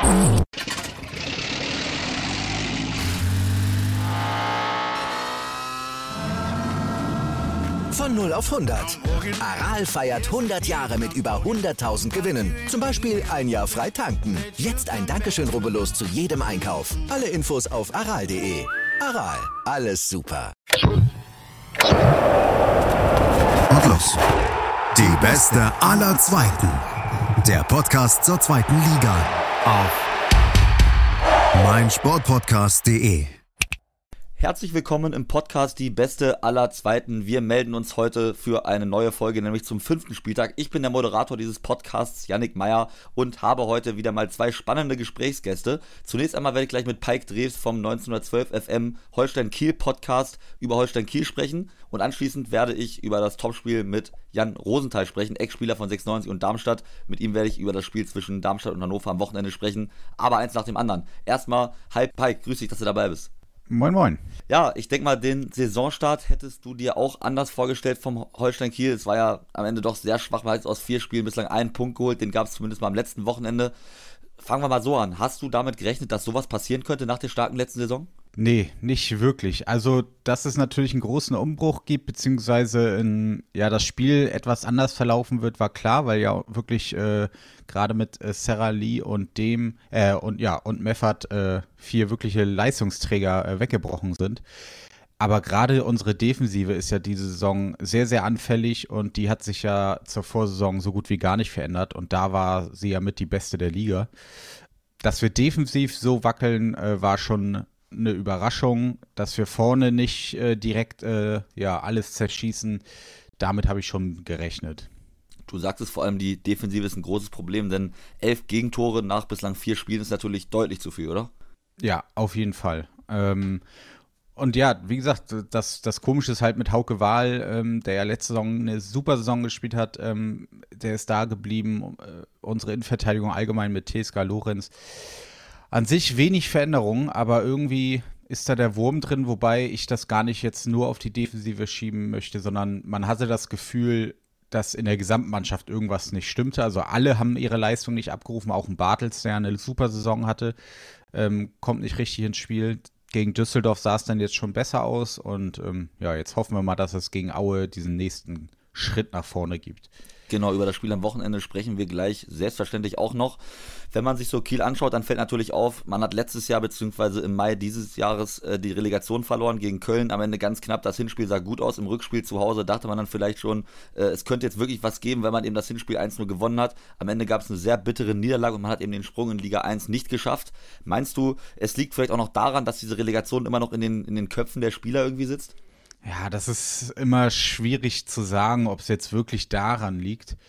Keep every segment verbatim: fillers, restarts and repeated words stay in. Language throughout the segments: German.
Von null auf hundert. Aral feiert hundert Jahre mit über hunderttausend Gewinnen. Zum Beispiel ein Jahr frei tanken. Jetzt ein Dankeschön, rubbellos zu jedem Einkauf. Alle Infos auf aral punkt de. Aral, alles super. Und los. Die beste aller Zweiten. Der Podcast zur zweiten Liga. Auf meinsportpodcast punkt de. Herzlich willkommen im Podcast Die Beste aller Zweiten. Wir melden uns heute für eine neue Folge, nämlich zum fünften Spieltag. Ich bin der Moderator dieses Podcasts, Yannick Meyer, und habe heute wieder mal zwei spannende Gesprächsgäste. Zunächst einmal werde ich gleich mit Pike Drews vom neunzehnhundertzwölf F M Holstein-Kiel Podcast über Holstein-Kiel sprechen. Und anschließend werde ich über das Topspiel mit Jan Rosenthal sprechen, Ex-Spieler von sechsundneunzig und Darmstadt. Mit ihm werde ich über das Spiel zwischen Darmstadt und Hannover am Wochenende sprechen. Aber eins nach dem anderen. Erstmal, hi Pike, grüß dich, dass du dabei bist. Moin Moin. Ja, ich denke mal, den Saisonstart hättest du dir auch anders vorgestellt vom Holstein Kiel. Es war ja am Ende doch sehr schwach. Man hat jetzt aus vier Spielen bislang einen Punkt geholt. Den gab es zumindest mal am letzten Wochenende. Fangen wir mal so an. Hast du damit gerechnet, dass sowas passieren könnte nach der starken letzten Saison? Nee, nicht wirklich. Also, dass es natürlich einen großen Umbruch gibt, beziehungsweise in, ja, das Spiel etwas anders verlaufen wird, war klar, weil ja wirklich äh, gerade mit äh, Sarah Lee und dem äh, und ja und Meffert äh, vier wirkliche Leistungsträger äh, weggebrochen sind. Aber gerade unsere Defensive ist ja diese Saison sehr, sehr anfällig und die hat sich ja zur Vorsaison so gut wie gar nicht verändert und da war sie ja mit die beste der Liga. Dass wir defensiv so wackeln, äh, war schon eine Überraschung, dass wir vorne nicht äh, direkt äh, ja, alles zerschießen. Damit habe ich schon gerechnet. Du sagtest vor allem, die Defensive ist ein großes Problem, denn elf Gegentore nach bislang vier Spielen ist natürlich deutlich zu viel, oder? Ja, auf jeden Fall. Ähm, und ja, wie gesagt, das, das Komische ist halt mit Hauke Wahl, ähm, der ja letzte Saison eine super Saison gespielt hat, ähm, der ist da geblieben. Äh, unsere Innenverteidigung allgemein mit Teska Lorenz. An sich wenig Veränderungen, aber irgendwie ist da der Wurm drin, wobei ich das gar nicht jetzt nur auf die Defensive schieben möchte, sondern man hatte das Gefühl, dass in der Gesamtmannschaft irgendwas nicht stimmte. Also alle haben ihre Leistung nicht abgerufen, auch ein Bartels, der eine super Saison hatte, ähm, kommt nicht richtig ins Spiel. Gegen Düsseldorf sah es dann jetzt schon besser aus und ähm, ja, jetzt hoffen wir mal, dass es gegen Aue diesen nächsten Schritt nach vorne gibt. Genau, über das Spiel am Wochenende sprechen wir gleich selbstverständlich auch noch. Wenn man sich so Kiel anschaut, dann fällt natürlich auf, man hat letztes Jahr bzw. im Mai dieses Jahres äh, die Relegation verloren gegen Köln. Am Ende ganz knapp, das Hinspiel sah gut aus. Im Rückspiel zu Hause dachte man dann vielleicht schon, äh, es könnte jetzt wirklich was geben, wenn man eben das Hinspiel eins null gewonnen hat. Am Ende gab es eine sehr bittere Niederlage und man hat eben den Sprung in Liga eins nicht geschafft. Meinst du, es liegt vielleicht auch noch daran, dass diese Relegation immer noch in den, in den Köpfen der Spieler irgendwie sitzt? Ja, das ist immer schwierig zu sagen, ob es jetzt wirklich daran liegt.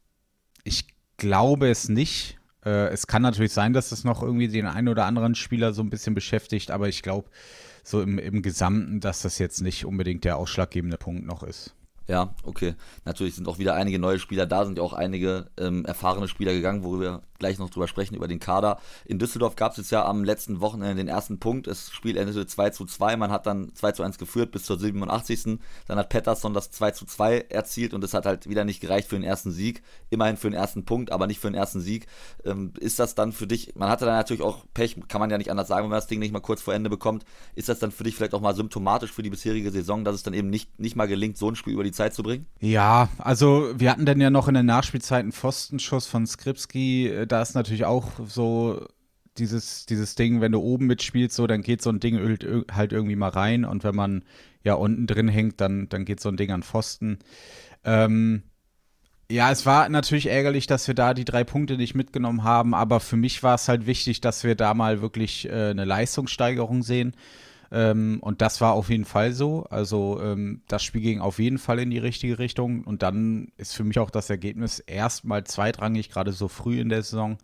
Ich glaube es nicht. Äh, es kann natürlich sein, dass es noch irgendwie den einen oder anderen Spieler so ein bisschen beschäftigt, aber ich glaube so im, im Gesamten, dass das jetzt nicht unbedingt der ausschlaggebende Punkt noch ist. Ja, okay. Natürlich sind auch wieder einige neue Spieler da, sind ja auch einige ähm, erfahrene Spieler gegangen, worüber wir gleich noch drüber sprechen, über den Kader. In Düsseldorf gab es jetzt ja am letzten Wochenende den ersten Punkt. Das Spiel endete zwei zu zwei, man hat dann zwei zu eins geführt bis zur siebenundachtzigsten Dann hat Pettersson das zwei zu zwei erzielt und es hat halt wieder nicht gereicht für den ersten Sieg. Immerhin für den ersten Punkt, aber nicht für den ersten Sieg. Ähm, ist das dann für dich, man hatte dann natürlich auch Pech, kann man ja nicht anders sagen, wenn man das Ding nicht mal kurz vor Ende bekommt. Ist das dann für dich vielleicht auch mal symptomatisch für die bisherige Saison, dass es dann eben nicht, nicht mal gelingt, so ein Spiel über die Zeit zu bringen? Ja, also wir hatten dann ja noch in der Nachspielzeit einen Pfostenschuss von Skripski. Da ist natürlich auch so dieses, dieses Ding, wenn du oben mitspielst, so, dann geht so ein Ding halt irgendwie mal rein und wenn man ja unten drin hängt, dann, dann geht so ein Ding an Pfosten. Ähm, ja, es war natürlich ärgerlich, dass wir da die drei Punkte nicht mitgenommen haben, aber für mich war es halt wichtig, dass wir da mal wirklich äh, eine Leistungssteigerung sehen. Ähm, und das war auf jeden Fall so. Also ähm, das Spiel ging auf jeden Fall in die richtige Richtung. Und dann ist für mich auch das Ergebnis erstmal zweitrangig, gerade so früh in der Saison.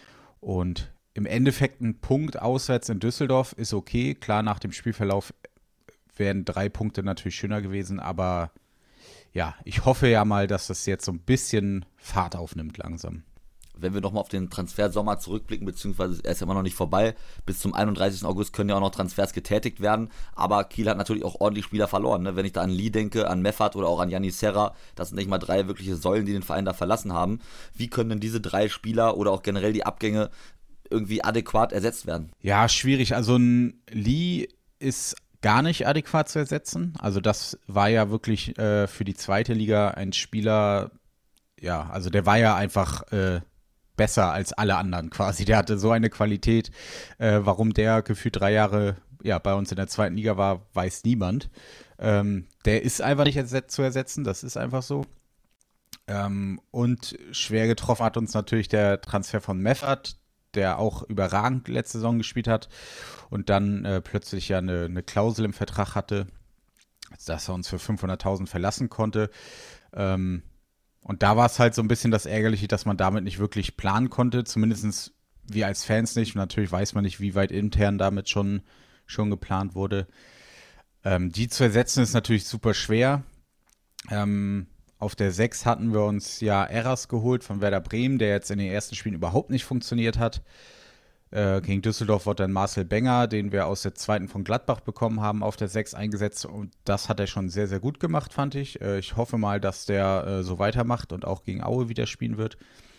Und im Endeffekt ein Punkt auswärts in Düsseldorf ist okay. Klar, nach dem Spielverlauf wären drei Punkte natürlich schöner gewesen. Aber ja, ich hoffe ja mal, dass das jetzt so ein bisschen Fahrt aufnimmt langsam. Wenn wir nochmal auf den Transfersommer zurückblicken, beziehungsweise er ist ja immer noch nicht vorbei, bis zum einunddreißigsten August können ja auch noch Transfers getätigt werden, aber Kiel hat natürlich auch ordentlich Spieler verloren, ne? Wenn ich da an Lee denke, an Meffert oder auch an Yanni Serra, das sind nicht mal drei wirkliche Säulen, die den Verein da verlassen haben. Wie können denn diese drei Spieler oder auch generell die Abgänge irgendwie adäquat ersetzt werden? Ja, schwierig. Also ein Lee ist gar nicht adäquat zu ersetzen. Also das war ja wirklich äh, für die zweite Liga ein Spieler, ja, also der war ja einfach äh, besser als alle anderen quasi. Der hatte so eine Qualität. Äh, warum der gefühlt drei Jahre ja, bei uns in der zweiten Liga war, weiß niemand. Ähm, der ist einfach nicht erset- zu ersetzen, das ist einfach so. Ähm, und schwer getroffen hat uns natürlich der Transfer von Meffert, der auch überragend letzte Saison gespielt hat und dann äh, plötzlich ja eine, eine Klausel im Vertrag hatte, dass er uns für fünfhunderttausend verlassen konnte. Ähm, und da war es halt so ein bisschen das Ärgerliche, dass man damit nicht wirklich planen konnte, zumindest wir als Fans nicht. Und natürlich weiß man nicht, wie weit intern damit schon, schon geplant wurde. Ähm, die zu ersetzen ist natürlich super schwer. Ähm, auf der sechs hatten wir uns ja Eras geholt von Werder Bremen, der jetzt in den ersten Spielen überhaupt nicht funktioniert hat. Äh, gegen Düsseldorf wurde dann Marcel Benger, den wir aus der zweiten von Gladbach bekommen haben, auf der sechs eingesetzt. Und das hat er schon sehr, sehr gut gemacht, fand ich. Äh, ich hoffe mal, dass der äh, so weitermacht und auch gegen Aue wieder spielen wird.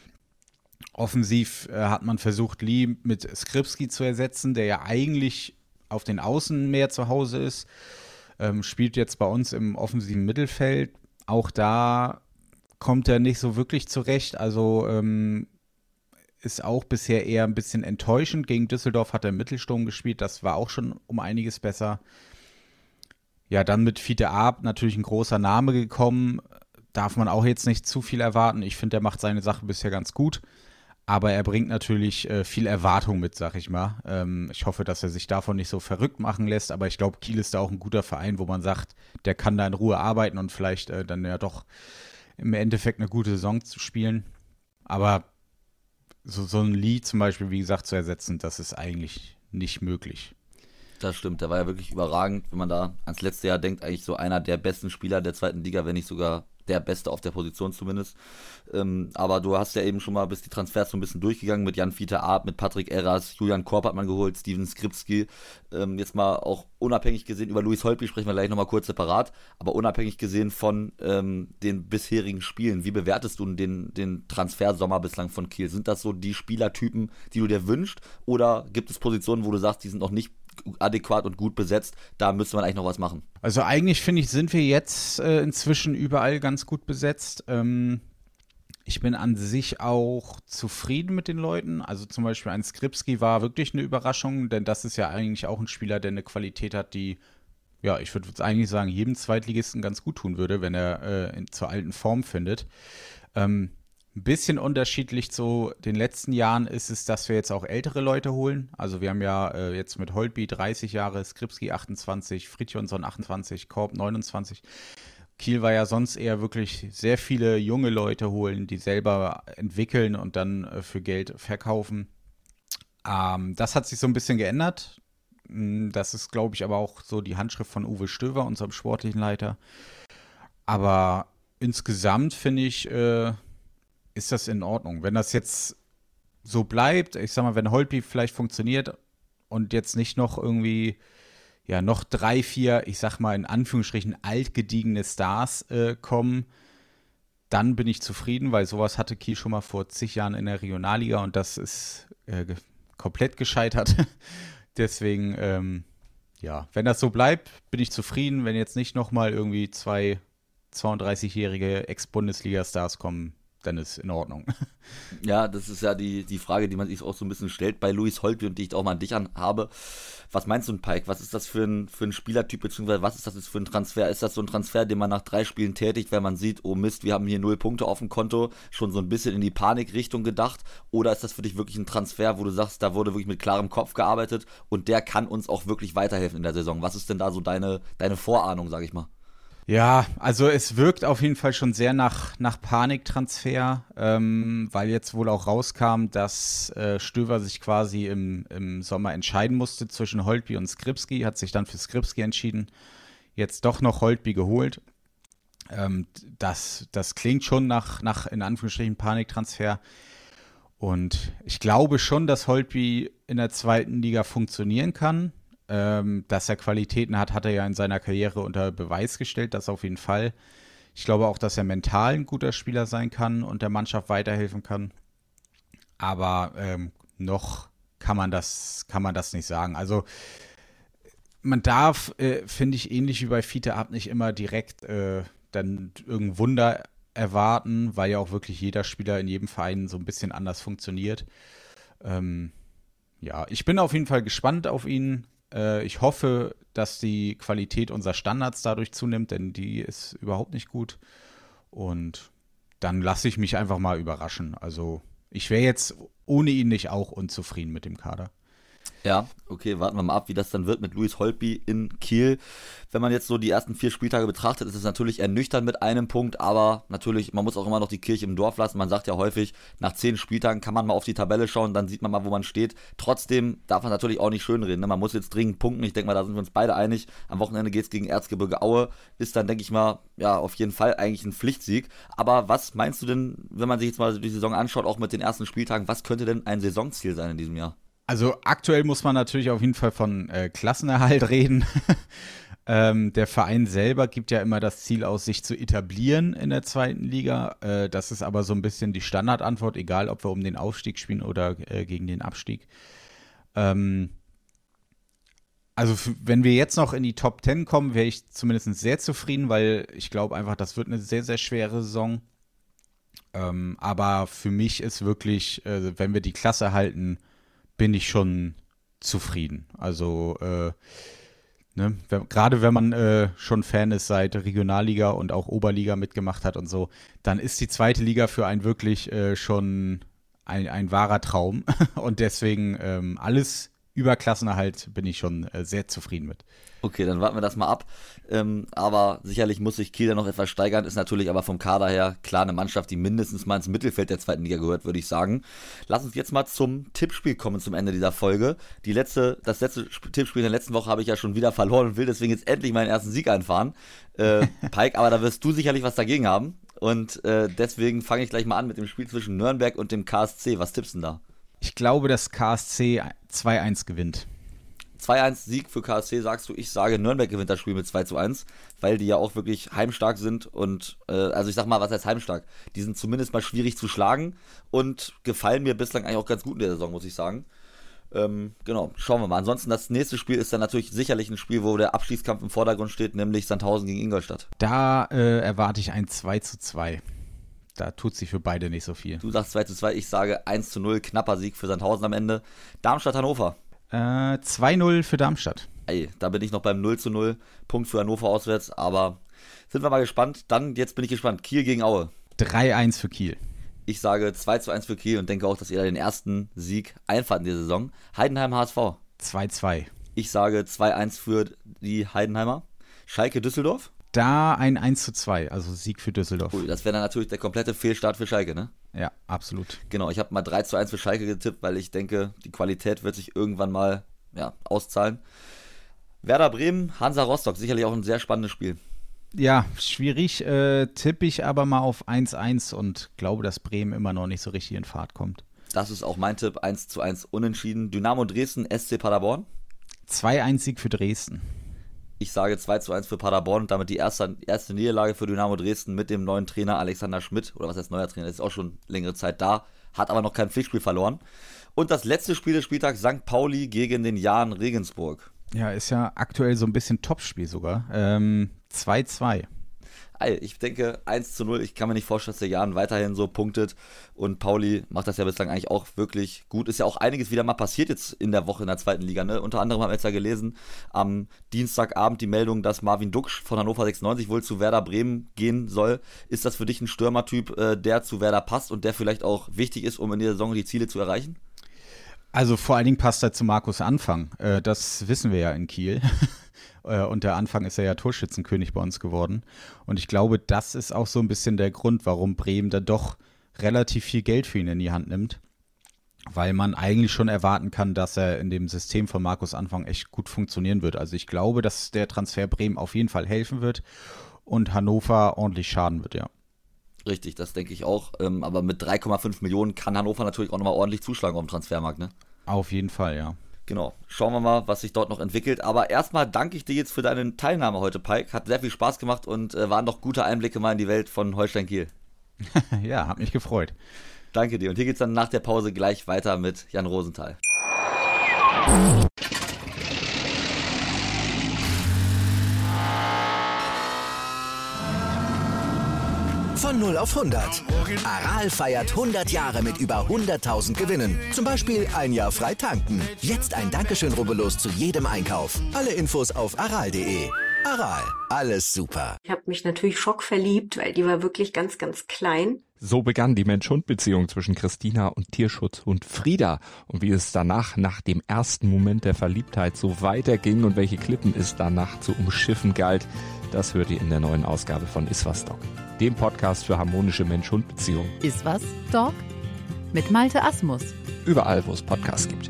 Offensiv äh, hat man versucht, Lee mit Skripski zu ersetzen, der ja eigentlich auf den Außen mehr zu Hause ist. Ähm, spielt jetzt bei uns im offensiven Mittelfeld. Auch da kommt er nicht so wirklich zurecht. Also ähm, ist auch bisher eher ein bisschen enttäuschend. Gegen Düsseldorf hat er im Mittelsturm gespielt. Das war auch schon um einiges besser. Ja, dann mit Fiete Arp natürlich ein großer Name gekommen. Darf man auch jetzt nicht zu viel erwarten. Ich finde, er macht seine Sache bisher ganz gut. Aber er bringt natürlich äh, viel Erwartung mit, sag ich mal. Ähm, ich hoffe, dass er sich davon nicht so verrückt machen lässt. Aber ich glaube, Kiel ist da auch ein guter Verein, wo man sagt, der kann da in Ruhe arbeiten und vielleicht äh, dann ja doch im Endeffekt eine gute Saison zu spielen. Aber so, so ein Lee zum Beispiel, wie gesagt, zu ersetzen, das ist eigentlich nicht möglich. Das stimmt, der war ja wirklich überragend, wenn man da ans letzte Jahr denkt, eigentlich so einer der besten Spieler der zweiten Liga, wenn nicht sogar der Beste auf der Position zumindest. Ähm, aber du hast ja eben schon mal bis die Transfers so ein bisschen durchgegangen mit Jan-Fiete Arp, mit Patrick Eras, Julian Korb hat man geholt, Steven Skripski. Ähm, jetzt mal auch unabhängig gesehen, über Luis Holtby sprechen wir gleich nochmal kurz separat, aber unabhängig gesehen von ähm, den bisherigen Spielen, wie bewertest du den, den Transfersommer bislang von Kiel? Sind das so die Spielertypen, die du dir wünschst, oder gibt es Positionen, wo du sagst, die sind noch nicht adäquat und gut besetzt, da müsste man eigentlich noch was machen? Also eigentlich finde ich, sind wir jetzt äh, inzwischen überall ganz gut besetzt. Ähm, ich bin an sich auch zufrieden mit den Leuten. Also zum Beispiel ein Skripski war wirklich eine Überraschung, denn das ist ja eigentlich auch ein Spieler, der eine Qualität hat, die, ja, ich würde eigentlich sagen, jedem Zweitligisten ganz gut tun würde, wenn er äh, in, zur alten Form findet. Ähm, Ein bisschen unterschiedlich zu den letzten Jahren ist es, dass wir jetzt auch ältere Leute holen. Also wir haben ja äh, jetzt mit Holtby dreißig Jahre, Skripski achtundzwanzig, Fridtjonsson achtundzwanzig, Korb neunundzwanzig. Kiel war ja sonst eher wirklich sehr viele junge Leute holen, die selber entwickeln und dann äh, für Geld verkaufen. Ähm, das hat sich so ein bisschen geändert. Das ist, glaube ich, aber auch so die Handschrift von Uwe Stöver, unserem sportlichen Leiter. Aber insgesamt finde ich, äh, ist das in Ordnung. Wenn das jetzt so bleibt, ich sag mal, wenn Holtby vielleicht funktioniert und jetzt nicht noch irgendwie, ja, noch drei, vier, ich sag mal in Anführungsstrichen altgediegene Stars äh, kommen, dann bin ich zufrieden, weil sowas hatte Kiel schon mal vor zig Jahren in der Regionalliga und das ist äh, ge- komplett gescheitert. Deswegen, ähm, ja, wenn das so bleibt, bin ich zufrieden. Wenn jetzt nicht nochmal irgendwie zwei zweiunddreißigjährige Ex-Bundesliga-Stars kommen, dann ist in Ordnung. Ja, das ist ja die, die Frage, die man sich auch so ein bisschen stellt bei Luis Holtby und die ich auch mal an dich an habe. Was meinst du, Pike? Was ist das für ein, für ein Spielertyp, beziehungsweise was ist das jetzt für ein Transfer? Ist das so ein Transfer, den man nach drei Spielen tätigt, wenn man sieht, oh Mist, wir haben hier null Punkte auf dem Konto, schon so ein bisschen in die Panikrichtung gedacht? Oder ist das für dich wirklich ein Transfer, wo du sagst, da wurde wirklich mit klarem Kopf gearbeitet und der kann uns auch wirklich weiterhelfen in der Saison? Was ist denn da so deine, deine Vorahnung, sag ich mal? Ja, also es wirkt auf jeden Fall schon sehr nach, nach Paniktransfer, ähm, weil jetzt wohl auch rauskam, dass äh, Stöver sich quasi im, im Sommer entscheiden musste zwischen Holtby und Skripski, hat sich dann für Skripski entschieden, jetzt doch noch Holtby geholt. Ähm, das, das klingt schon nach, nach, in Anführungsstrichen, Paniktransfer. Und ich glaube schon, dass Holtby in der zweiten Liga funktionieren kann. Ähm, dass er Qualitäten hat, hat er ja in seiner Karriere unter Beweis gestellt, das auf jeden Fall. Ich glaube auch, dass er mental ein guter Spieler sein kann und der Mannschaft weiterhelfen kann. Aber ähm, noch kann man das, kann man das nicht sagen. Also man darf, äh, finde ich, ähnlich wie bei Fiete Ab nicht immer direkt äh, dann irgendein Wunder erwarten, weil ja auch wirklich jeder Spieler in jedem Verein so ein bisschen anders funktioniert. Ähm, ja, ich bin auf jeden Fall gespannt auf ihn. Äh, ich hoffe, dass die Qualität unserer Standards dadurch zunimmt, denn die ist überhaupt nicht gut. Und dann lasse ich mich einfach mal überraschen. Also ich wäre jetzt ohne ihn nicht auch unzufrieden mit dem Kader. Ja, okay, warten wir mal ab, wie das dann wird mit Luis Holtby in Kiel. Wenn man jetzt so die ersten vier Spieltage betrachtet, ist es natürlich ernüchternd mit einem Punkt, aber natürlich, man muss auch immer noch die Kirche im Dorf lassen. Man sagt ja häufig, nach zehn Spieltagen kann man mal auf die Tabelle schauen, dann sieht man mal, wo man steht. Trotzdem darf man natürlich auch nicht schönreden, ne? Man muss jetzt dringend punkten. Ich denke mal, da sind wir uns beide einig. Am Wochenende geht es gegen Erzgebirge Aue. Ist dann, denke ich mal, ja, auf jeden Fall eigentlich ein Pflichtsieg. Aber was meinst du denn, wenn man sich jetzt mal die Saison anschaut, auch mit den ersten Spieltagen, was könnte denn ein Saisonziel sein in diesem Jahr? Also aktuell muss man natürlich auf jeden Fall von äh, Klassenerhalt reden. ähm, der Verein selber gibt ja immer das Ziel aus, sich zu etablieren in der zweiten Liga. Äh, das ist aber so ein bisschen die Standardantwort, egal ob wir um den Aufstieg spielen oder äh, gegen den Abstieg. Ähm, also f- wenn wir jetzt noch in die Top Ten kommen, wäre ich zumindest sehr zufrieden, weil ich glaube einfach, das wird eine sehr, sehr schwere Saison. Ähm, aber für mich ist wirklich, äh, wenn wir die Klasse halten, bin ich schon zufrieden. Also äh, ne, wenn, gerade wenn man äh, schon Fan ist seit Regionalliga und auch Oberliga mitgemacht hat und so, dann ist die zweite Liga für einen wirklich äh, schon ein, ein wahrer Traum. Und deswegen ähm, alles über Klassenerhalt bin ich schon äh, sehr zufrieden mit. Okay, dann warten wir das mal ab. Ähm, aber sicherlich muss sich Kiel da noch etwas steigern. Ist natürlich aber vom Kader her klar eine Mannschaft, die mindestens mal ins Mittelfeld der zweiten Liga gehört, würde ich sagen. Lass uns jetzt mal zum Tippspiel kommen zum Ende dieser Folge. Die letzte, das letzte Sp- Tippspiel in der letzten Woche habe ich ja schon wieder verloren und will deswegen jetzt endlich meinen ersten Sieg einfahren. Äh, Pike, aber da wirst du sicherlich was dagegen haben. Und äh, deswegen fange ich gleich mal an mit dem Spiel zwischen Nürnberg und dem K S C. Was tippst du denn da? Ich glaube, dass K S C zwei eins gewinnt. zwei eins Sieg für K S C, sagst du. Ich sage, Nürnberg gewinnt das Spiel mit zwei zu eins, weil die ja auch wirklich heimstark sind und, äh, also ich sag mal, was heißt heimstark? Die sind zumindest mal schwierig zu schlagen und gefallen mir bislang eigentlich auch ganz gut in der Saison, muss ich sagen. Ähm, genau, schauen wir mal. Ansonsten, das nächste Spiel ist dann natürlich sicherlich ein Spiel, wo der Abstiegskampf im Vordergrund steht, nämlich Sandhausen gegen Ingolstadt. Da äh, erwarte ich ein zwei zu zwei. Da tut sich für beide nicht so viel. Du sagst zwei zu zwei, ich sage eins zu null, knapper Sieg für Sandhausen am Ende. Darmstadt-Hannover. Äh, zwei null für Darmstadt. Ey, da bin ich noch beim null zu null, Punkt für Hannover auswärts, aber sind wir mal gespannt. Dann, jetzt bin ich gespannt, Kiel gegen Aue. drei eins für Kiel. Ich sage zwei zu eins für Kiel und denke auch, dass ihr da den ersten Sieg einfahrt in der Saison. Heidenheim H S V. zwei zwei. Ich sage zwei eins für die Heidenheimer. Schalke Düsseldorf. Da ein eins zu zwei, also Sieg für Düsseldorf. Ui, das wäre dann natürlich der komplette Fehlstart für Schalke, ne? Ja, absolut. Genau, ich habe mal drei zu eins für Schalke getippt, weil ich denke, die Qualität wird sich irgendwann mal ja, auszahlen. Werder Bremen, Hansa Rostock, sicherlich auch ein sehr spannendes Spiel. Ja, schwierig, äh, tippe ich aber mal auf eins eins und glaube, dass Bremen immer noch nicht so richtig in Fahrt kommt. Das ist auch mein Tipp, eins zu eins unentschieden. Dynamo Dresden, S C Paderborn. zwei eins Sieg für Dresden. Ich sage zwei zu eins für Paderborn und damit die erste, erste Niederlage für Dynamo Dresden mit dem neuen Trainer Alexander Schmidt. Oder was heißt neuer Trainer, ist auch schon längere Zeit da, hat aber noch kein Pflichtspiel verloren. Und das letzte Spiel des Spieltags, Sankt Pauli gegen den Jahn Regensburg. Ja, ist ja aktuell so ein bisschen Topspiel sogar. Ähm, zwei zwei. Ich denke eins zu null, ich kann mir nicht vorstellen, dass der Jahn weiterhin so punktet und Pauli macht das ja bislang eigentlich auch wirklich gut. Ist ja auch einiges wieder mal passiert jetzt in der Woche in der zweiten Liga, ne? Unter anderem haben wir jetzt ja gelesen, am Dienstagabend die Meldung, dass Marvin Duksch von Hannover sechsundneunzig wohl zu Werder Bremen gehen soll. Ist das für dich ein Stürmertyp, äh, der zu Werder passt und der vielleicht auch wichtig ist, um in der Saison die Ziele zu erreichen? Also vor allen Dingen passt er zu Markus Anfang. Äh, das wissen wir ja in Kiel. Und der Anfang ist er ja Torschützenkönig bei uns geworden. Und ich glaube, das ist auch so ein bisschen der Grund, warum Bremen da doch relativ viel Geld für ihn in die Hand nimmt. Weil man eigentlich schon erwarten kann, dass er in dem System von Markus Anfang echt gut funktionieren wird. Also ich glaube, dass der Transfer Bremen auf jeden Fall helfen wird und Hannover ordentlich schaden wird, ja. Richtig, das denke ich auch. Aber mit drei Komma fünf Millionen kann Hannover natürlich auch nochmal ordentlich zuschlagen auf dem Transfermarkt, ne? Auf jeden Fall, ja. Genau, schauen wir mal, was sich dort noch entwickelt. Aber erstmal danke ich dir jetzt für deine Teilnahme heute, Pike. Hat sehr viel Spaß gemacht und äh, waren doch gute Einblicke mal in die Welt von Holstein Kiel. Ja, hat mich gefreut. Danke dir. Und hier geht's dann nach der Pause gleich weiter mit Jan Rosenthal. Von null auf hundert. Aral feiert hundert Jahre mit über hunderttausend Gewinnen. Zum Beispiel ein Jahr frei tanken. Jetzt ein Dankeschön, rubbellos zu jedem Einkauf. Alle Infos auf aral punkt de. Aral, alles super. Ich habe mich natürlich schockverliebt, weil die war wirklich ganz, ganz klein. So begann die Mensch-Hund-Beziehung zwischen Christina und Tierschutzhund Frieda. Und wie es danach, nach dem ersten Moment der Verliebtheit, so weiterging und welche Klippen es danach zu umschiffen galt, das hört ihr in der neuen Ausgabe von Iswas Dog, dem Podcast für harmonische Mensch-Hund-Beziehungen. Iswas Dog mit Malte Asmus. Überall, wo es Podcasts gibt.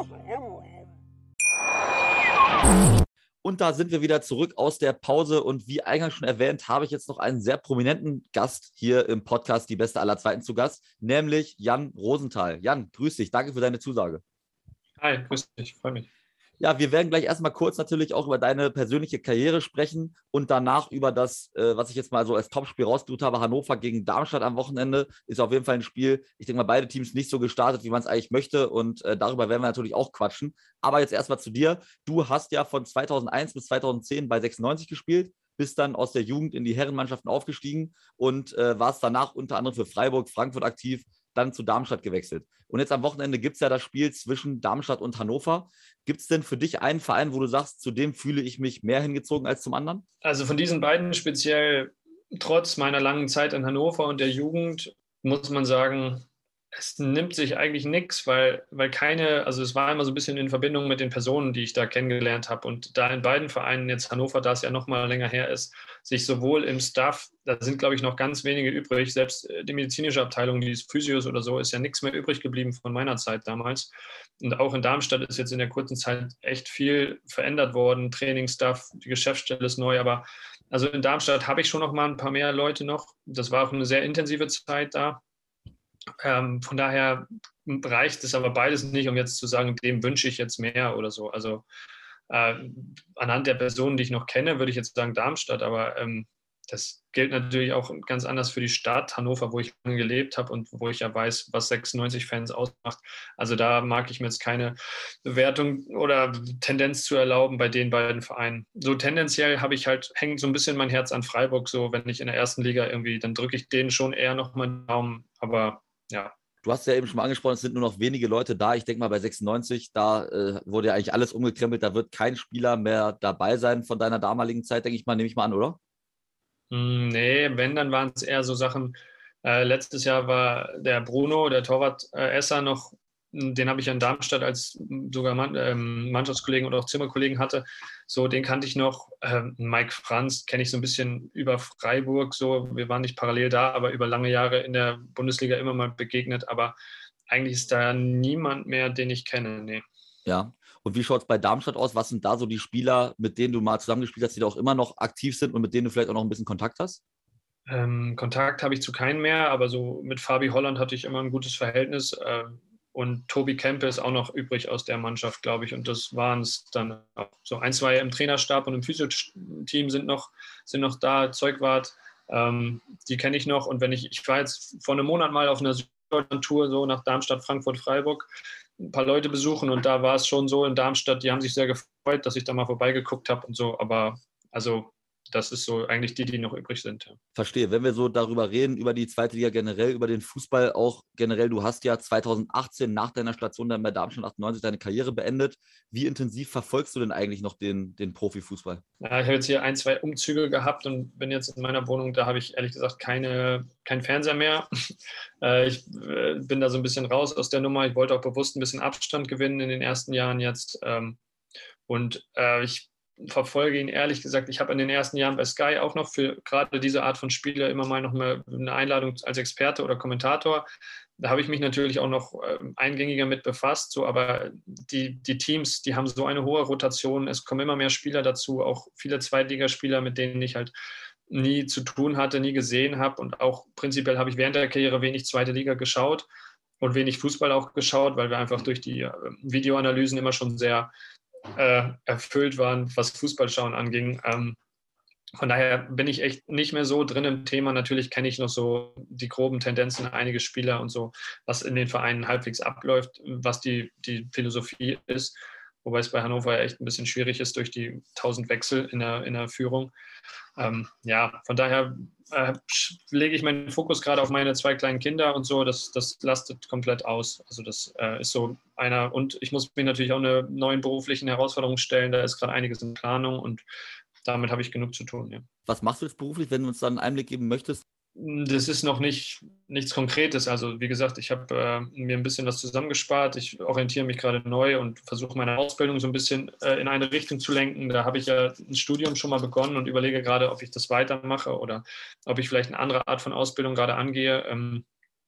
Und da sind wir wieder zurück aus der Pause und wie eingangs schon erwähnt, habe ich jetzt noch einen sehr prominenten Gast hier im Podcast Die Beste aller Zweiten zu Gast, nämlich Jan Rosenthal. Jan, grüß dich, danke für deine Zusage. Hi, grüß dich, freue mich. Ja, wir werden gleich erstmal kurz natürlich auch über deine persönliche Karriere sprechen und danach über das, äh, was ich jetzt mal so als Topspiel rausgesucht habe, Hannover gegen Darmstadt am Wochenende. Ist auf jeden Fall ein Spiel, ich denke mal, beide Teams nicht so gestartet, wie man es eigentlich möchte und äh, darüber werden wir natürlich auch quatschen. Aber jetzt erstmal zu dir. Du hast ja von zweitausendeins bis zweitausendzehn bei sechsundneunzig gespielt, bist dann aus der Jugend in die Herrenmannschaften aufgestiegen und äh, warst danach unter anderem für Freiburg, Frankfurt aktiv, dann zu Darmstadt gewechselt. Und jetzt am Wochenende gibt es ja das Spiel zwischen Darmstadt und Hannover. Gibt es denn für dich einen Verein, wo du sagst, zu dem fühle ich mich mehr hingezogen als zum anderen? Also von diesen beiden speziell, trotz meiner langen Zeit in Hannover und der Jugend, muss man sagen, es nimmt sich eigentlich nichts, weil, weil keine, also es war immer so ein bisschen in Verbindung mit den Personen, die ich da kennengelernt habe. Und da in beiden Vereinen, jetzt Hannover, da es ja noch mal länger her ist, sich sowohl im Staff, da sind, glaube ich, noch ganz wenige übrig, selbst die medizinische Abteilung, die ist Physios oder so, ist ja nichts mehr übrig geblieben von meiner Zeit damals. Und auch in Darmstadt ist jetzt in der kurzen Zeit echt viel verändert worden, Trainingsstaff, die Geschäftsstelle ist neu, aber also in Darmstadt habe ich schon noch mal ein paar mehr Leute noch. Das war auch eine sehr intensive Zeit da. Ähm, von daher reicht es aber beides nicht, um jetzt zu sagen, dem wünsche ich jetzt mehr oder so. Also äh, anhand der Personen, die ich noch kenne, würde ich jetzt sagen Darmstadt, aber ähm, das gilt natürlich auch ganz anders für die Stadt Hannover, wo ich lange gelebt habe und wo ich ja weiß, was sechsundneunzig-Fans ausmacht. Also da mag ich mir jetzt keine Bewertung oder Tendenz zu erlauben bei den beiden Vereinen. So tendenziell habe ich halt, hängt so ein bisschen mein Herz an Freiburg, so wenn ich in der ersten Liga irgendwie, dann drücke ich denen schon eher noch mal den Daumen, aber ja. Du hast ja eben schon mal angesprochen, es sind nur noch wenige Leute da. Ich denke mal, bei sechsundneunzig, da äh, wurde ja eigentlich alles umgekrempelt. Da wird kein Spieler mehr dabei sein von deiner damaligen Zeit, denke ich mal, nehme ich mal an, oder? Mm, nee, wenn, dann waren es eher so Sachen. Äh, letztes Jahr war der Bruno, der Torwart äh, Esser noch, den habe ich in Darmstadt als sogar Mann, ähm, Mannschaftskollegen oder auch Zimmerkollegen hatte. So, den kannte ich noch. Ähm, Mike Franz kenne ich so ein bisschen über Freiburg. So, wir waren nicht parallel da, aber über lange Jahre in der Bundesliga immer mal begegnet. Aber eigentlich ist da niemand mehr, den ich kenne. Nee. Ja. Und wie schaut es bei Darmstadt aus? Was sind da so die Spieler, mit denen du mal zusammengespielt hast, die da auch immer noch aktiv sind und mit denen du vielleicht auch noch ein bisschen Kontakt hast? Ähm, Kontakt habe ich zu keinem mehr, aber so mit Fabi Holland hatte ich immer ein gutes Verhältnis. Ähm, Und Tobi Kempe ist auch noch übrig aus der Mannschaft, glaube ich. Und das waren es dann auch. So ein, zwei im Trainerstab und im Physio-Team sind noch, sind noch da, Zeugwart, ähm, die kenne ich noch. Und wenn ich, ich war jetzt vor einem Monat mal auf einer Süddeutschland-Tour so nach Darmstadt, Frankfurt, Freiburg, ein paar Leute besuchen und da war es schon so in Darmstadt, die haben sich sehr gefreut, dass ich da mal vorbeigeguckt habe und so. Aber also das ist so eigentlich die, die noch übrig sind. Ja. Verstehe. Wenn wir so darüber reden, über die zweite Liga generell, über den Fußball auch generell, du hast ja zweitausendachtzehn nach deiner Station dann bei Darmstadt achtundneunzig deine Karriere beendet. Wie intensiv verfolgst du denn eigentlich noch den, den Profifußball? Ja, ich habe jetzt hier ein, zwei Umzüge gehabt und bin jetzt in meiner Wohnung, da habe ich ehrlich gesagt keine, keinen Fernseher mehr. Ich bin da so ein bisschen raus aus der Nummer. Ich wollte auch bewusst ein bisschen Abstand gewinnen in den ersten Jahren jetzt. Und ich verfolge ihn ehrlich gesagt. Ich habe in den ersten Jahren bei Sky auch noch für gerade diese Art von Spieler immer mal noch eine, eine Einladung als Experte oder Kommentator. Da habe ich mich natürlich auch noch eingängiger mit befasst. So, aber die, die Teams, die haben so eine hohe Rotation. Es kommen immer mehr Spieler dazu, auch viele Zweitligaspieler, mit denen ich halt nie zu tun hatte, nie gesehen habe. Und auch prinzipiell habe ich während der Karriere wenig zweite Liga geschaut und wenig Fußball auch geschaut, weil wir einfach durch die Videoanalysen immer schon sehr äh, erfüllt waren, was Fußballschauen anging. Ähm, von daher bin ich echt nicht mehr so drin im Thema. Natürlich kenne ich noch so die groben Tendenzen einiger Spieler und so, was in den Vereinen halbwegs abläuft, was die, die Philosophie ist. Wobei es bei Hannover ja echt ein bisschen schwierig ist durch die tausend Wechsel in der, in der Führung. Ähm, ja, von daher äh, lege ich meinen Fokus gerade auf meine zwei kleinen Kinder und so. Das, das lastet komplett aus. Also das äh, ist so einer. Und ich muss mir natürlich auch eine neuen beruflichen Herausforderung stellen. Da ist gerade einiges in Planung und damit habe ich genug zu tun. Ja. Was machst du jetzt beruflich, wenn du uns dann einen Einblick geben möchtest? Das ist noch nicht nichts Konkretes. Also wie gesagt, ich habe äh, mir ein bisschen was zusammengespart. Ich orientiere mich gerade neu und versuche meine Ausbildung so ein bisschen äh, in eine Richtung zu lenken. Da habe ich ja ein Studium schon mal begonnen und überlege gerade, ob ich das weitermache oder ob ich vielleicht eine andere Art von Ausbildung gerade angehe. Ähm,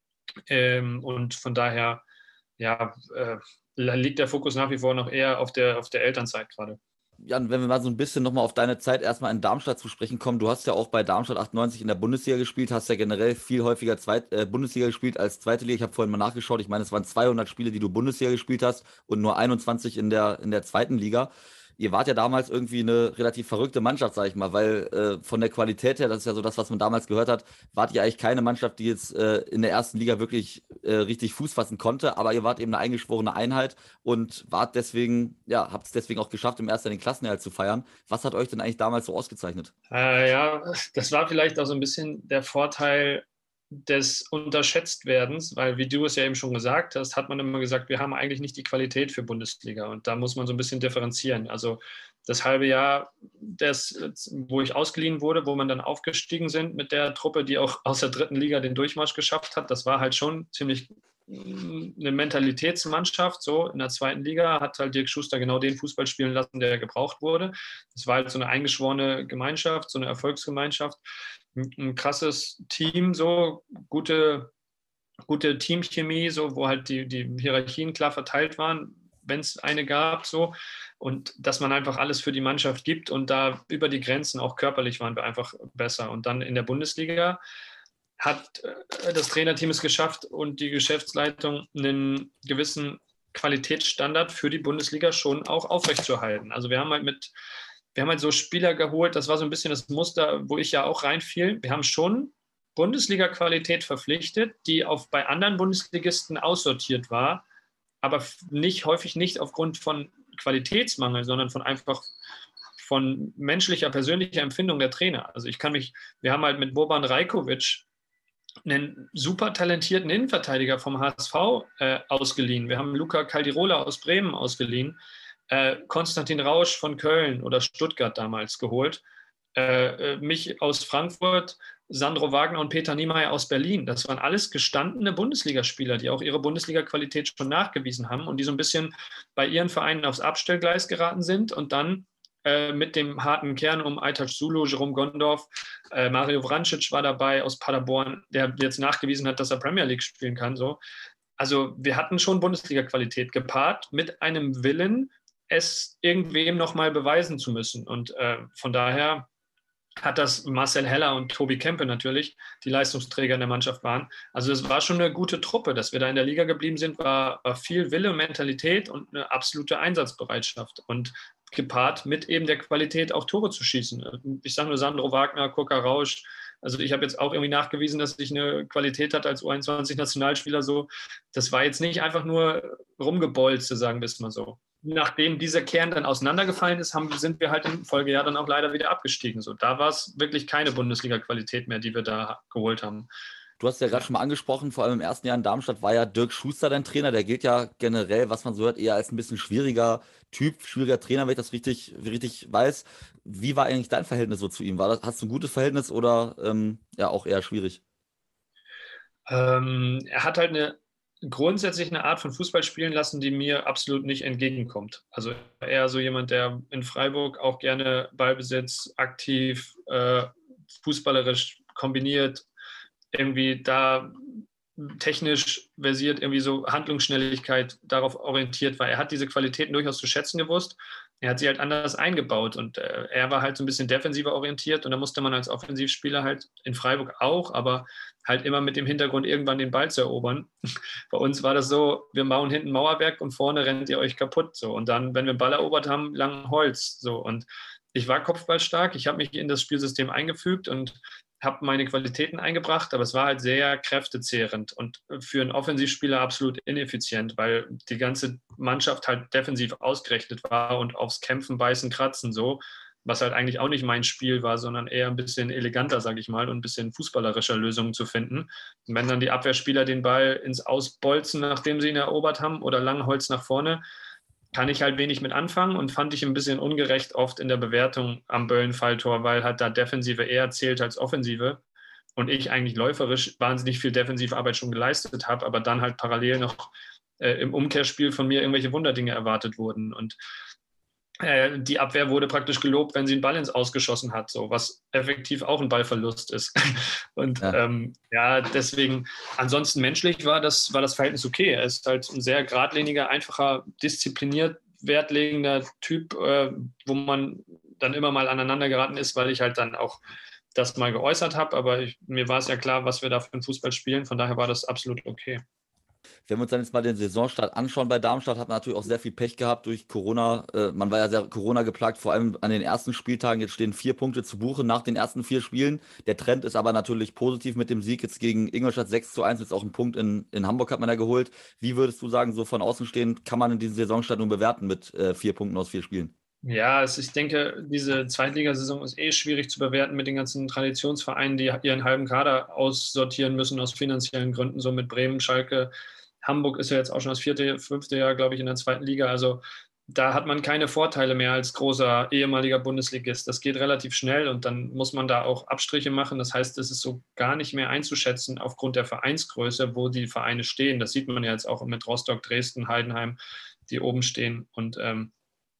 ähm, und von daher ja, äh, liegt der Fokus nach wie vor noch eher auf der, auf der Elternzeit gerade. Jan, wenn wir mal so ein bisschen nochmal auf deine Zeit erstmal in Darmstadt zu sprechen kommen, du hast ja auch bei Darmstadt achtundneunzig in der Bundesliga gespielt, hast ja generell viel häufiger Zweit, äh, Bundesliga gespielt als zweite Liga. Ich habe vorhin mal nachgeschaut, ich meine, es waren zweihundert Spiele, die du Bundesliga gespielt hast und nur einundzwanzig in der, in der zweiten Liga. Ihr wart ja damals irgendwie eine relativ verrückte Mannschaft, sag ich mal, weil äh, von der Qualität her, das ist ja so das, was man damals gehört hat, wart ihr eigentlich keine Mannschaft, die jetzt äh, in der ersten Liga wirklich äh, richtig Fuß fassen konnte, aber ihr wart eben eine eingeschworene Einheit und wart deswegen, ja, habt es deswegen auch geschafft, im ersten den Klassenerhalt zu feiern. Was hat euch denn eigentlich damals so ausgezeichnet? Äh, ja, das war vielleicht auch so ein bisschen der Vorteil des Unterschätztwerdens, weil wie du es ja eben schon gesagt hast, hat man immer gesagt, wir haben eigentlich nicht die Qualität für Bundesliga und da muss man so ein bisschen differenzieren. Also das halbe Jahr, des, wo ich ausgeliehen wurde, wo man dann aufgestiegen sind mit der Truppe, die auch aus der dritten Liga den Durchmarsch geschafft hat, das war halt schon ziemlich eine Mentalitätsmannschaft, so in der zweiten Liga hat halt Dirk Schuster genau den Fußball spielen lassen, der gebraucht wurde. Es war halt so eine eingeschworene Gemeinschaft, so eine Erfolgsgemeinschaft, ein, ein krasses Team, so gute, gute Teamchemie, so wo halt die, die Hierarchien klar verteilt waren, wenn es eine gab, so und dass man einfach alles für die Mannschaft gibt und da über die Grenzen auch körperlich waren wir einfach besser. Und dann in der Bundesliga hat das Trainerteam es geschafft und die Geschäftsleitung einen gewissen Qualitätsstandard für die Bundesliga schon auch aufrechtzuerhalten. Also wir haben halt mit, wir haben halt so Spieler geholt, das war so ein bisschen das Muster, wo ich ja auch reinfiel. Wir haben schon Bundesliga-Qualität verpflichtet, die auf, bei anderen Bundesligisten aussortiert war, aber nicht, häufig nicht aufgrund von Qualitätsmangel, sondern von einfach von menschlicher, persönlicher Empfindung der Trainer. Also ich kann mich, wir haben halt mit Boban Rajkovic einen super talentierten Innenverteidiger vom H S V äh, ausgeliehen. Wir haben Luca Caldirola aus Bremen ausgeliehen, äh, Konstantin Rausch von Köln oder Stuttgart damals geholt, äh, mich aus Frankfurt, Sandro Wagner und Peter Niemeyer aus Berlin. Das waren alles gestandene Bundesligaspieler, die auch ihre Bundesliga-Qualität schon nachgewiesen haben und die so ein bisschen bei ihren Vereinen aufs Abstellgleis geraten sind und dann mit dem harten Kern um Aytaç Zulu, Jerome Gondorf, äh, Mario Vrancic war dabei aus Paderborn, der jetzt nachgewiesen hat, dass er Premier League spielen kann. So. Also wir hatten schon Bundesliga-Qualität gepaart mit einem Willen, es irgendwem nochmal beweisen zu müssen. Und äh, von daher hat das Marcel Heller und Tobi Kempe natürlich, die Leistungsträger in der Mannschaft waren. Also es war schon eine gute Truppe. Dass wir da in der Liga geblieben sind, war, war viel Wille, Mentalität und eine absolute Einsatzbereitschaft. Und gepaart mit eben der Qualität auch Tore zu schießen. Ich sage nur Sandro Wagner, Koka Rausch. Also ich habe jetzt auch irgendwie nachgewiesen, dass ich eine Qualität hatte als U einundzwanzig-Nationalspieler. So. Das war jetzt nicht einfach nur rumgebolzt, sagen wir es mal so. Nachdem dieser Kern dann auseinandergefallen ist, haben, sind wir halt im Folgejahr dann auch leider wieder abgestiegen. So. Da war es wirklich keine Bundesliga-Qualität mehr, die wir da geholt haben. Du hast ja gerade schon mal angesprochen, vor allem im ersten Jahr in Darmstadt war ja Dirk Schuster dein Trainer. Der gilt ja generell, was man so hört, eher als ein bisschen schwieriger Typ, schwieriger Trainer, wenn ich das richtig, richtig weiß. Wie war eigentlich dein Verhältnis so zu ihm? War das, hast du ein gutes Verhältnis oder ähm, ja auch eher schwierig? Ähm, er hat halt eine grundsätzlich eine Art von Fußball spielen lassen, die mir absolut nicht entgegenkommt. Also eher so jemand, der in Freiburg auch gerne Ballbesitz, aktiv, äh, fußballerisch kombiniert, irgendwie da technisch versiert, irgendwie so Handlungsschnelligkeit darauf orientiert war. Er hat diese Qualitäten durchaus zu schätzen gewusst. Er hat sie halt anders eingebaut und äh, er war halt so ein bisschen defensiver orientiert und da musste man als Offensivspieler halt in Freiburg auch, aber halt immer mit dem Hintergrund, irgendwann den Ball zu erobern. Bei uns war das so, wir bauen hinten Mauerwerk und vorne rennt ihr euch kaputt. So. Und dann, wenn wir den Ball erobert haben, lang Holz. So. Und ich war kopfballstark, ich habe mich in das Spielsystem eingefügt und habe meine Qualitäten eingebracht, aber es war halt sehr kräftezehrend und für einen Offensivspieler absolut ineffizient, weil die ganze Mannschaft halt defensiv ausgerichtet war und aufs Kämpfen, Beißen, Kratzen so, was halt eigentlich auch nicht mein Spiel war, sondern eher ein bisschen eleganter, sage ich mal, und ein bisschen fußballerischer Lösungen zu finden. Und wenn dann die Abwehrspieler den Ball ins Ausbolzen, nachdem sie ihn erobert haben, oder Langholz nach vorne, kann ich halt wenig mit anfangen und fand ich ein bisschen ungerecht oft in der Bewertung am Böllen-Falltor, weil halt da Defensive eher zählt als Offensive und ich eigentlich läuferisch wahnsinnig viel Defensivarbeit schon geleistet habe, aber dann halt parallel noch äh, im Umkehrspiel von mir irgendwelche Wunderdinge erwartet wurden und äh, die Abwehr wurde praktisch gelobt, wenn sie einen Ball ins Ausgeschossen hat, so, was effektiv auch ein Ballverlust ist. Und ja, ähm, ja deswegen, ansonsten menschlich war das, war das Verhältnis okay. Er ist halt ein sehr geradliniger, einfacher, diszipliniert, wertlegender Typ, äh, wo man dann immer mal aneinander geraten ist, weil ich halt dann auch das mal geäußert habe. Aber ich, mir war es ja klar, was wir da für einen Fußball spielen. Von daher war das absolut okay. Wenn wir uns dann jetzt mal den Saisonstart anschauen bei Darmstadt, hat man natürlich auch sehr viel Pech gehabt durch Corona. Äh, man war ja sehr Corona geplagt, vor allem an den ersten Spieltagen. Jetzt stehen vier Punkte zu Buche nach den ersten vier Spielen. Der Trend ist aber natürlich positiv mit dem Sieg jetzt gegen Ingolstadt sechs zu eins. Jetzt auch einen Punkt in, in Hamburg hat man da geholt. Wie würdest du sagen, so von außen stehend, kann man in diesem Saisonstart nun bewerten mit äh, vier Punkten aus vier Spielen? Ja, also ich denke, diese Zweitligasaison ist eh schwierig zu bewerten mit den ganzen Traditionsvereinen, die ihren halben Kader aussortieren müssen aus finanziellen Gründen, so mit Bremen, Schalke. Hamburg ist ja jetzt auch schon das vierte, fünfte Jahr, glaube ich, in der zweiten Liga. Also da hat man keine Vorteile mehr als großer ehemaliger Bundesligist. Das geht relativ schnell und dann muss man da auch Abstriche machen. Das heißt, es ist so gar nicht mehr einzuschätzen aufgrund der Vereinsgröße, wo die Vereine stehen. Das sieht man ja jetzt auch mit Rostock, Dresden, Heidenheim, die oben stehen. Und ähm,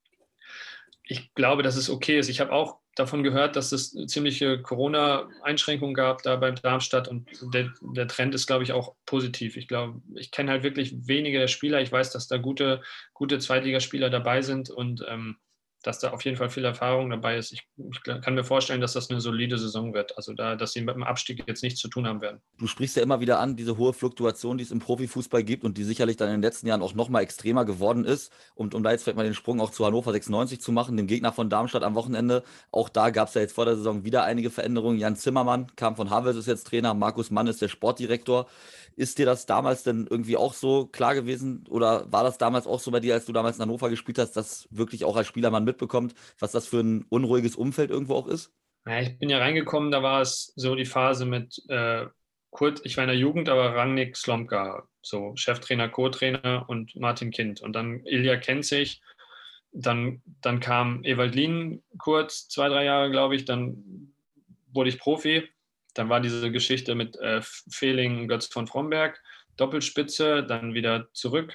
ich glaube, dass es okay ist. Ich habe auch davon gehört, dass es ziemliche Corona-Einschränkungen gab da beim Darmstadt und der, der Trend ist, glaube ich, auch positiv. Ich glaube, ich kenne halt wirklich wenige der Spieler. Ich weiß, dass da gute, gute Zweitligaspieler dabei sind und ähm, dass da auf jeden Fall viel Erfahrung dabei ist. Ich, ich kann mir vorstellen, dass das eine solide Saison wird. Also da, dass sie mit dem Abstieg jetzt nichts zu tun haben werden. Du sprichst ja immer wieder an, diese hohe Fluktuation, die es im Profifußball gibt und die sicherlich dann in den letzten Jahren auch nochmal extremer geworden ist. Und um da jetzt vielleicht mal den Sprung auch zu Hannover sechsundneunzig zu machen, dem Gegner von Darmstadt am Wochenende, auch da gab es ja jetzt vor der Saison wieder einige Veränderungen. Jan Zimmermann kam von Havels, ist jetzt Trainer, Markus Mann ist der Sportdirektor. Ist dir das damals denn irgendwie auch so klar gewesen oder war das damals auch so bei dir, als du damals in Hannover gespielt hast, dass wirklich auch als Spieler man mitbekommt, was das für ein unruhiges Umfeld irgendwo auch ist? Ja, ich bin ja reingekommen, da war es so die Phase mit äh, Kurt, ich war in der Jugend, aber Rangnick, Slomka, so Cheftrainer, Co-Trainer und Martin Kind. Und dann Ilja Kenzig, dann, dann kam Ewald Lien kurz, zwei, drei Jahre, glaube ich, dann wurde ich Profi. Dann war diese Geschichte mit äh, Fehling, Götz von Fromberg, Doppelspitze, dann wieder zurück.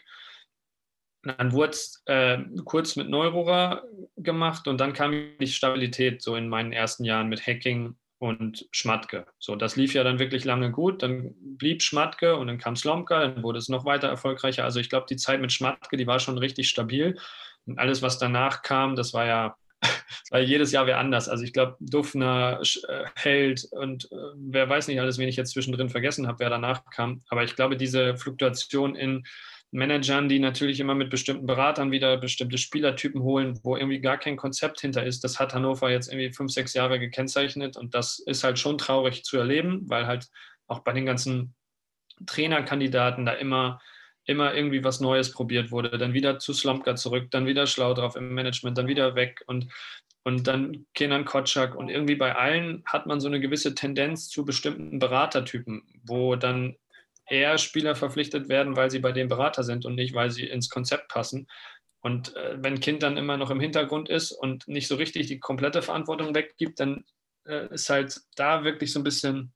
Dann wurde es äh, kurz mit Neururer gemacht und dann kam die Stabilität so in meinen ersten Jahren mit Hacking und Schmatke. So, das lief ja dann wirklich lange gut. Dann blieb Schmatke und dann kam Slomka, dann wurde es noch weiter erfolgreicher. Also ich glaube, die Zeit mit Schmatke, die war schon richtig stabil. Und alles, was danach kam, das war ja weil jedes Jahr wäre anders. Also ich glaube, Dufner, äh, Held und äh, wer weiß nicht alles, wen ich jetzt zwischendrin vergessen habe, wer danach kam. Aber ich glaube, diese Fluktuation in Managern, die natürlich immer mit bestimmten Beratern wieder bestimmte Spielertypen holen, wo irgendwie gar kein Konzept hinter ist, das hat Hannover jetzt irgendwie fünf, sechs Jahre gekennzeichnet und das ist halt schon traurig zu erleben, weil halt auch bei den ganzen Trainerkandidaten da immer immer irgendwie was Neues probiert wurde, dann wieder zu Slomka zurück, dann wieder schlau drauf im Management, dann wieder weg und, und dann Kenan Kotschak und irgendwie bei allen hat man so eine gewisse Tendenz zu bestimmten Beratertypen, wo dann eher Spieler verpflichtet werden, weil sie bei dem Berater sind und nicht, weil sie ins Konzept passen. Und äh, wenn Kind dann immer noch im Hintergrund ist und nicht so richtig die komplette Verantwortung weggibt, dann äh, ist halt da wirklich so ein bisschen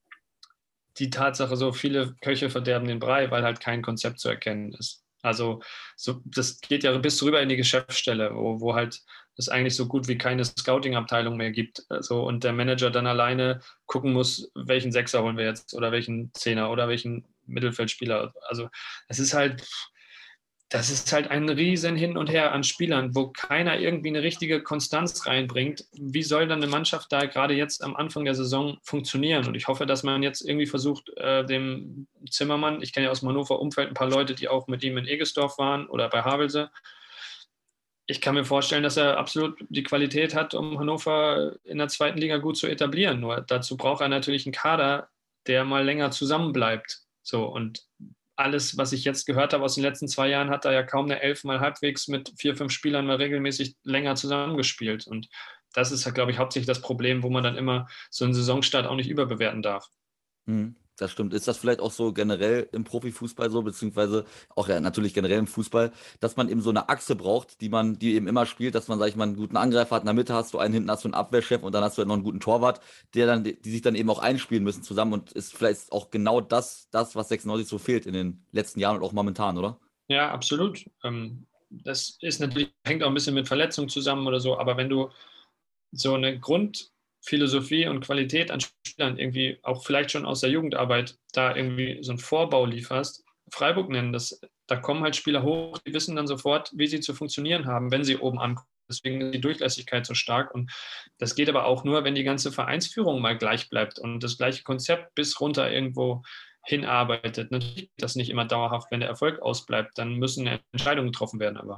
die Tatsache, so viele Köche verderben den Brei, weil halt kein Konzept zu erkennen ist. Also so, das geht ja bis rüber in die Geschäftsstelle, wo, wo halt es eigentlich so gut wie keine Scouting-Abteilung mehr gibt. Also, und der Manager dann alleine gucken muss, welchen Sechser holen wir jetzt oder welchen Zehner oder welchen Mittelfeldspieler. Also es ist halt, das ist halt ein riesen Hin und Her an Spielern, wo keiner irgendwie eine richtige Konstanz reinbringt. Wie soll dann eine Mannschaft da gerade jetzt am Anfang der Saison funktionieren? Und ich hoffe, dass man jetzt irgendwie versucht, äh, dem Zimmermann, ich kenne ja aus dem Hannover Umfeld ein paar Leute, die auch mit ihm in Egesdorf waren oder bei Havelse, ich kann mir vorstellen, dass er absolut die Qualität hat, um Hannover in der zweiten Liga gut zu etablieren. Nur dazu braucht er natürlich einen Kader, der mal länger zusammenbleibt. So, und alles, was ich jetzt gehört habe aus den letzten zwei Jahren, hat er ja kaum eine Elf mal halbwegs mit vier, fünf Spielern mal regelmäßig länger zusammengespielt. Und das ist, glaube ich, hauptsächlich das Problem, wo man dann immer so einen Saisonstart auch nicht überbewerten darf. Hm, das stimmt. Ist das vielleicht auch so generell im Profifußball so, beziehungsweise auch ja natürlich generell im Fußball, dass man eben so eine Achse braucht, die man, die eben immer spielt, dass man, sag ich mal, einen guten Angreifer hat, in der Mitte hast du einen, hinten hast du einen Abwehrchef und dann hast du halt noch einen guten Torwart, der dann, die sich dann eben auch einspielen müssen zusammen und ist vielleicht auch genau das, das, was sechsundneunzig so fehlt in den letzten Jahren und auch momentan, oder? Ja, absolut. Ähm, das ist natürlich, hängt auch ein bisschen mit Verletzungen zusammen oder so, aber wenn du so eine Grundphilosophie und Qualität an Spielern irgendwie auch vielleicht schon aus der Jugendarbeit da irgendwie so einen Vorbau lieferst, Freiburg nennen das, da kommen halt Spieler hoch, die wissen dann sofort, wie sie zu funktionieren haben, wenn sie oben ankommen. Deswegen ist die Durchlässigkeit so stark und das geht aber auch nur, wenn die ganze Vereinsführung mal gleich bleibt und das gleiche Konzept bis runter irgendwo hinarbeitet. Natürlich geht das nicht immer dauerhaft, wenn der Erfolg ausbleibt, dann müssen Entscheidungen getroffen werden, aber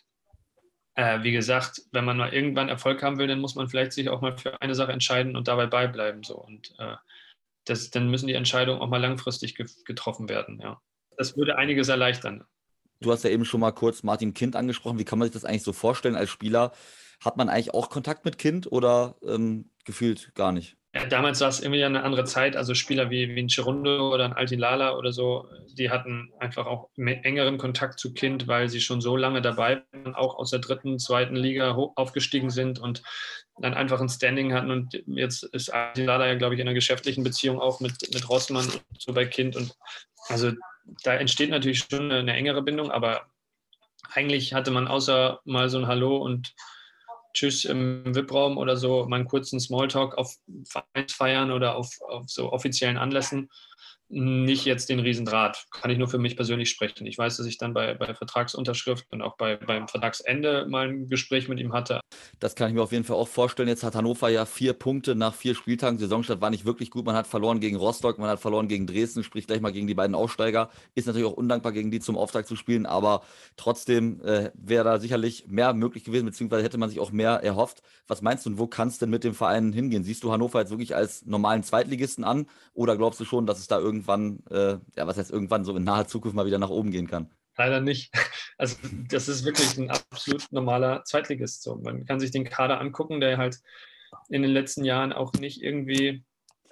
Äh, wie gesagt, wenn man mal irgendwann Erfolg haben will, dann muss man vielleicht sich auch mal für eine Sache entscheiden und dabei beibleiben. So. Und äh, das, dann müssen die Entscheidungen auch mal langfristig ge getroffen werden. Ja. Das würde einiges erleichtern. Du hast ja eben schon mal kurz Martin Kind angesprochen. Wie kann man sich das eigentlich so vorstellen als Spieler? Hat man eigentlich auch Kontakt mit Kind oder ähm, gefühlt gar nicht? Ja, damals war es irgendwie eine andere Zeit. Also Spieler wie, wie ein Chirundo oder ein Altilala oder so, die hatten einfach auch engeren Kontakt zu Kind, weil sie schon so lange dabei waren, auch aus der dritten, zweiten Liga hoch aufgestiegen sind und dann einfach ein Standing hatten. Und jetzt ist Altilala ja, glaube ich, in einer geschäftlichen Beziehung auch mit, mit Rossmann und so bei Kind. Und also da entsteht natürlich schon eine, eine engere Bindung, aber eigentlich hatte man außer mal so ein Hallo und Tschüss im V I P-Raum oder so, mal einen kurzen Smalltalk auf Vereinsfeiern oder auf, auf so offiziellen Anlässen, nicht jetzt den Riesendraht. Kann ich nur für mich persönlich sprechen. Ich weiß, dass ich dann bei, bei Vertragsunterschrift und auch bei, beim Vertragsende mal ein Gespräch mit ihm hatte. Das kann ich mir auf jeden Fall auch vorstellen. Jetzt hat Hannover ja vier Punkte nach vier Spieltagen. Saisonstart war nicht wirklich gut. Man hat verloren gegen Rostock, man hat verloren gegen Dresden, sprich gleich mal gegen die beiden Aufsteiger. Ist natürlich auch undankbar, gegen die zum Auftrag zu spielen, aber trotzdem äh, wäre da sicherlich mehr möglich gewesen, beziehungsweise hätte man sich auch mehr erhofft. Was meinst du und wo kannst du denn mit dem Verein hingehen? Siehst du Hannover jetzt wirklich als normalen Zweitligisten an oder glaubst du schon, dass es da irgendwann äh, ja, was heißt irgendwann so in naher Zukunft mal wieder nach oben gehen kann? Leider nicht. Also das ist wirklich ein absolut normaler Zweitligist. So. Man kann sich den Kader angucken, der halt in den letzten Jahren auch nicht irgendwie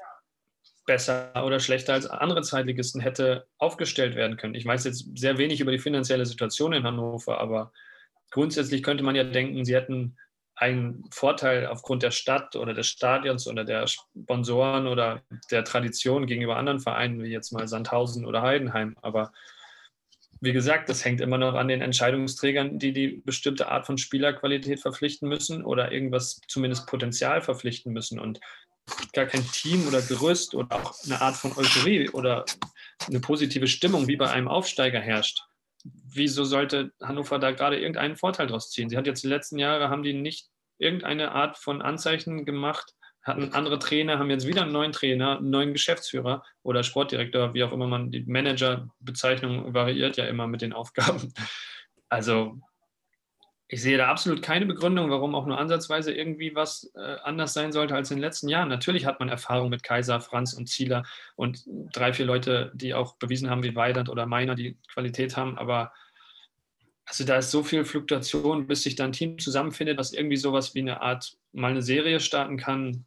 besser oder schlechter als andere Zweitligisten hätte aufgestellt werden können. Ich weiß jetzt sehr wenig über die finanzielle Situation in Hannover, aber grundsätzlich könnte man ja denken, sie hätten einen Vorteil aufgrund der Stadt oder des Stadions oder der Sponsoren oder der Tradition gegenüber anderen Vereinen, wie jetzt mal Sandhausen oder Heidenheim. Aber wie gesagt, das hängt immer noch an den Entscheidungsträgern, die die bestimmte Art von Spielerqualität verpflichten müssen oder irgendwas zumindest Potenzial verpflichten müssen. Und gar kein Team oder Gerüst oder auch eine Art von Euphorie oder eine positive Stimmung wie bei einem Aufsteiger herrscht. Wieso sollte Hannover da gerade irgendeinen Vorteil draus ziehen? Sie hat jetzt die letzten Jahre, haben die nicht irgendeine Art von Anzeichen gemacht, hatten andere Trainer, haben jetzt wieder einen neuen Trainer, einen neuen Geschäftsführer oder Sportdirektor, wie auch immer man, die Managerbezeichnung variiert ja immer mit den Aufgaben. Also ich sehe da absolut keine Begründung, warum auch nur ansatzweise irgendwie was äh, anders sein sollte als in den letzten Jahren. Natürlich hat man Erfahrung mit Kaiser, Franz und Zieler und drei, vier Leute, die auch bewiesen haben, wie Weidand oder Meiner, die Qualität haben. Aber also da ist so viel Fluktuation, bis sich da ein Team zusammenfindet, was irgendwie sowas wie eine Art, mal eine Serie starten kann,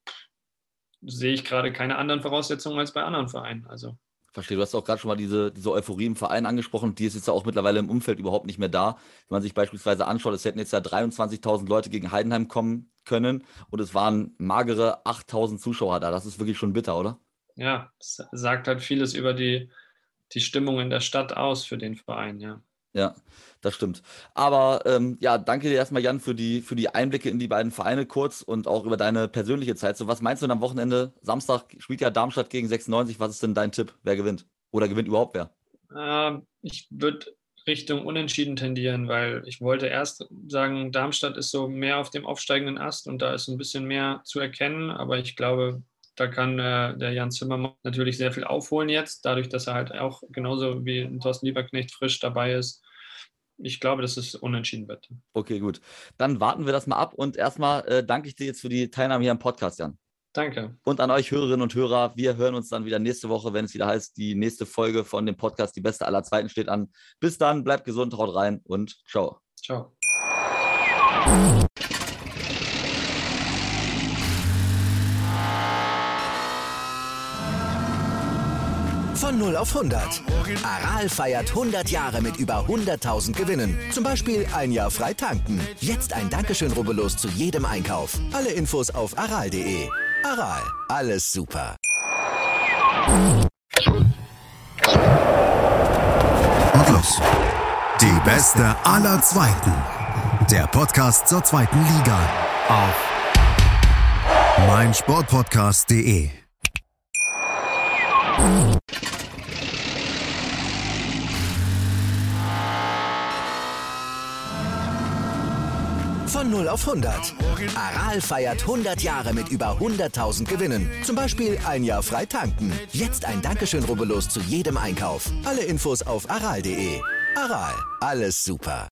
sehe ich gerade keine anderen Voraussetzungen als bei anderen Vereinen. Also Verstehe, du hast auch gerade schon mal diese, diese Euphorie im Verein angesprochen, die ist jetzt ja auch mittlerweile im Umfeld überhaupt nicht mehr da. Wenn man sich beispielsweise anschaut, es hätten jetzt ja dreiundzwanzigtausend Leute gegen Heidenheim kommen können und es waren magere achttausend Zuschauer da. Das ist wirklich schon bitter, oder? Ja, es sagt halt vieles über die, die Stimmung in der Stadt aus für den Verein, ja. Ja, das stimmt. Aber ähm, ja, danke dir erstmal, Jan, für die, für die Einblicke in die beiden Vereine kurz und auch über deine persönliche Zeit. So, was meinst du denn am Wochenende? Samstag spielt ja Darmstadt gegen sechsundneunzig. Was ist denn dein Tipp? Wer gewinnt? Oder gewinnt überhaupt wer? Äh, ich würde Richtung Unentschieden tendieren, weil ich wollte erst sagen, Darmstadt ist so mehr auf dem aufsteigenden Ast und da ist ein bisschen mehr zu erkennen, aber ich glaube, da kann äh, der Jan Zimmermann natürlich sehr viel aufholen jetzt, dadurch, dass er halt auch genauso wie Thorsten Lieberknecht frisch dabei ist. ich glaube, dass es unentschieden wird. Okay, gut. Dann warten wir das mal ab und erstmal äh, danke ich dir jetzt für die Teilnahme hier am Podcast, Jan. Danke. Und an euch Hörerinnen und Hörer, wir hören uns dann wieder nächste Woche, wenn es wieder heißt, die nächste Folge von dem Podcast Die Beste aller Zweiten steht an. Bis dann, bleibt gesund, haut rein und ciao. Ciao. Von null auf hundert. Aral feiert hundert Jahre mit über hunderttausend Gewinnen. Zum Beispiel ein Jahr frei tanken. Jetzt ein Dankeschön, rubbellos zu jedem Einkauf. Alle Infos auf aral punkt de. Aral, alles super. Und los. Die Beste aller Zweiten. Der Podcast zur zweiten Liga. Auf meinsportpodcast punkt de. Von null auf hundert. Aral feiert hundert Jahre mit über hunderttausend Gewinnen. Zum Beispiel ein Jahr frei tanken. Jetzt ein Dankeschön, rubbellos zu jedem Einkauf. Alle Infos auf aral punkt de. Aral, alles super.